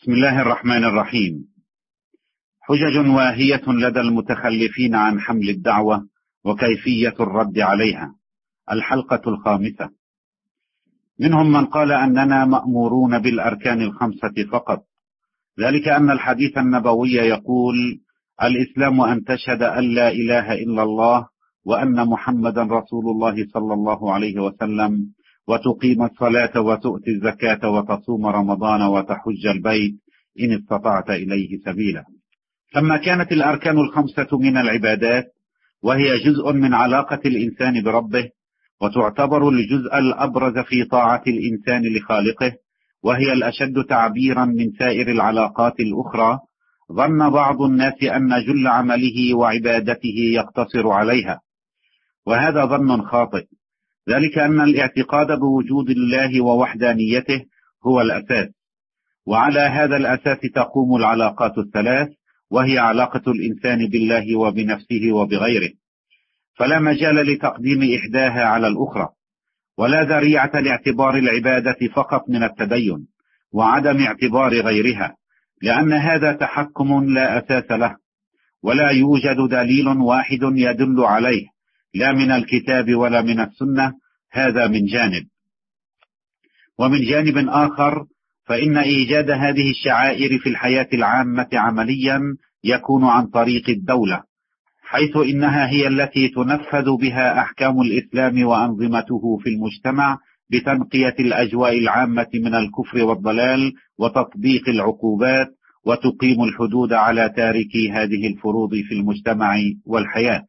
بسم الله الرحمن الرحيم. حجج واهية لدى المتخلفين عن حمل الدعوة وكيفية الرد عليها. الحلقة الخامسة. منهم من قال أننا مأمورون بالأركان الخمسة فقط، ذلك أن الحديث النبوي يقول: الإسلام أن تشهد أن لا إله إلا الله وأن محمدا رسول الله صلى الله عليه وسلم، وتقيم الصلاة وتؤتي الزكاة وتصوم رمضان وتحج البيت إن استطعت إليه سبيلا. لما كانت الأركان الخمسة من العبادات، وهي جزء من علاقة الإنسان بربه، وتعتبر الجزء الأبرز في طاعة الإنسان لخالقه، وهي الأشد تعبيرا من سائر العلاقات الأخرى، ظن بعض الناس أن جل عمله وعبادته يقتصر عليها، وهذا ظن خاطئ، ذلك أن الاعتقاد بوجود الله ووحدانيته هو الأساس، وعلى هذا الأساس تقوم العلاقات الثلاث، وهي علاقة الإنسان بالله وبنفسه وبغيره، فلا مجال لتقديم إحداها على الأخرى، ولا ذريعة لاعتبار العبادة فقط من التدين وعدم اعتبار غيرها، لأن هذا تحكم لا أساس له، ولا يوجد دليل واحد يدل عليه، لا من الكتاب ولا من السنة. هذا من جانب. ومن جانب آخر، فإن إيجاد هذه الشعائر في الحياة العامة عمليا يكون عن طريق الدولة، حيث إنها هي التي تنفذ بها أحكام الإسلام وأنظمته في المجتمع، بتنقية الأجواء العامة من الكفر والضلال وتطبيق العقوبات، وتقيم الحدود على تاركي هذه الفروض في المجتمع والحياة.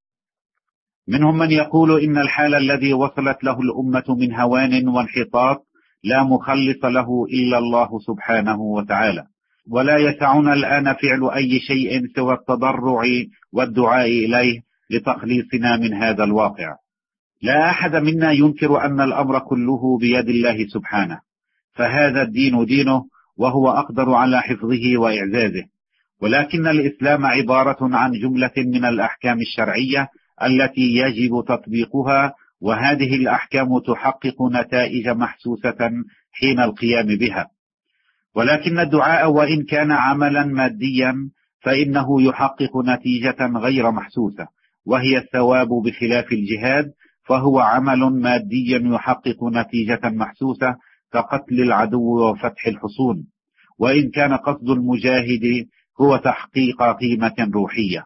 منهم من يقول إن الحال الذي وصلت له الأمة من هوان وانحطاط لا مخلص له إلا الله سبحانه وتعالى، ولا يسعنا الآن فعل أي شيء سوى التضرع والدعاء إليه لتخليصنا من هذا الواقع. لا أحد منا ينكر أن الأمر كله بيد الله سبحانه، فهذا الدين دينه، وهو أقدر على حفظه وإعزازه، ولكن الإسلام عبارة عن جملة من الأحكام الشرعية التي يجب تطبيقها، وهذه الأحكام تحقق نتائج محسوسة حين القيام بها. ولكن الدعاء وإن كان عملا ماديا فإنه يحقق نتيجة غير محسوسة، وهي الثواب، بخلاف الجهاد فهو عمل مادي يحقق نتيجة محسوسة كقتل العدو وفتح الحصون، وإن كان قصد المجاهد هو تحقيق قيمة روحية.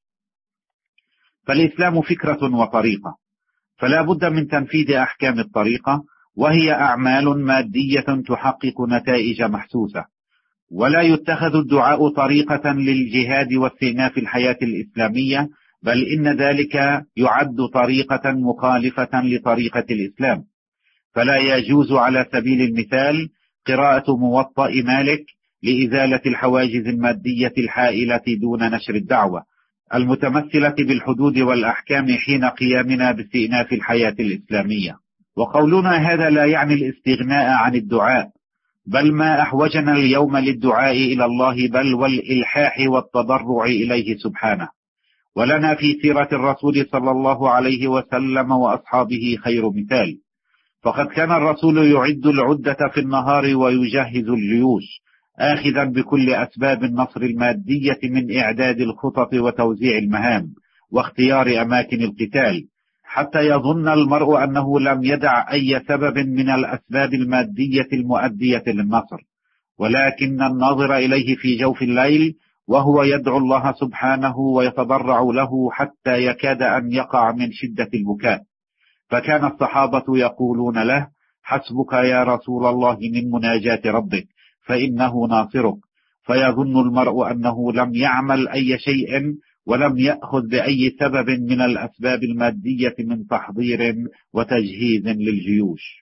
فالإسلام فكرة وطريقة، فلا بد من تنفيذ أحكام الطريقة، وهي أعمال مادية تحقق نتائج محسوسة. ولا يتخذ الدعاء طريقة للجهاد واستئناف الحياة الإسلامية، بل إن ذلك يعد طريقة مخالفة لطريقة الإسلام. فلا يجوز على سبيل المثال قراءة موطأ مالك لإزالة الحواجز المادية الحائلة دون نشر الدعوة المتمثلة بالحدود والأحكام حين قيامنا باستئناف الحياة الإسلامية. وقولنا هذا لا يعني الاستغناء عن الدعاء، بل ما أحوجنا اليوم للدعاء إلى الله، بل والإلحاح والتضرع إليه سبحانه. ولنا في سيرة الرسول صلى الله عليه وسلم وأصحابه خير مثال، فقد كان الرسول يعد العدة في النهار ويجهز الجيوش، آخذا بكل أسباب النصر المادية من إعداد الخطط وتوزيع المهام واختيار أماكن القتال، حتى يظن المرء أنه لم يدع أي سبب من الأسباب المادية المؤدية للنصر، ولكن الناظر إليه في جوف الليل وهو يدعو الله سبحانه ويتضرع له حتى يكاد أن يقع من شدة البكاء. فكان الصحابة يقولون له: حسبك يا رسول الله من مناجاة ربك فإنه ناصرك. فيظن المرء أنه لم يعمل أي شيء ولم يأخذ بأي سبب من الأسباب المادية من تحضير وتجهيز للجيوش.